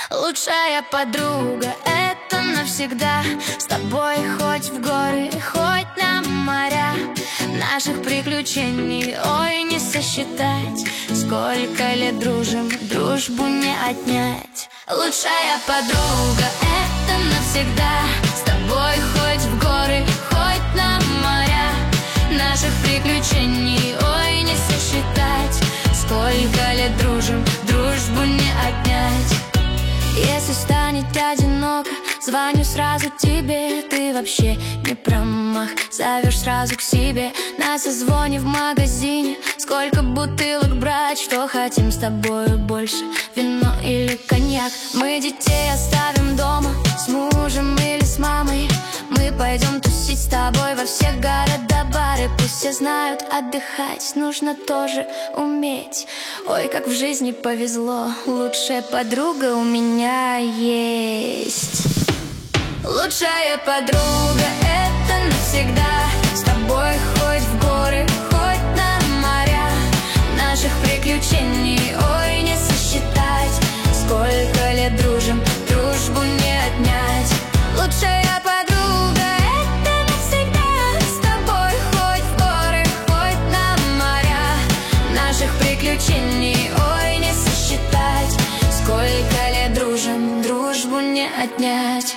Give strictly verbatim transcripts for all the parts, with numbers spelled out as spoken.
Лучшая подруга — это навсегда. С тобой хоть в горы, хоть на моря. Наших приключений, ой, не сосчитать. Сколько лет дружим, дружбу не отнять. Лучшая подруга — это навсегда. С тобой хоть в горы, хоть на моря. Наших приключений, ой, не сосчитать. Сколько лет дружим, дружбу не отнять. Если станет одиноко, звоню сразу тебе. Ты вообще не промах, зовешь сразу к себе. На созвоне в магазине. Сколько бутылок брать, что хотим с тобою больше? Вино или коньяк? Мы детей оставим дома, с мужем или с мамой. Мы пойдем тусить с тобой во все города, бары. Пусть все знают, отдыхать нужно тоже уметь. Ой, как в жизни повезло, лучшая подруга у меня есть. Лучшая подруга — это навсегда. С тобой хоть в горы, хоть на моря. Наших приключений, ой, не сосчитать. Сколько лет дружим, дружбу не отнять. Лучшая подруга — это навсегда. С тобой хоть в горы, хоть на моря. Наших приключений, ой, не сосчитать. Сколько лет дружим, дружбу не отнять.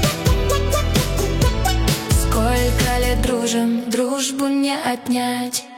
Сколько лет дружим, дружбу не отнять.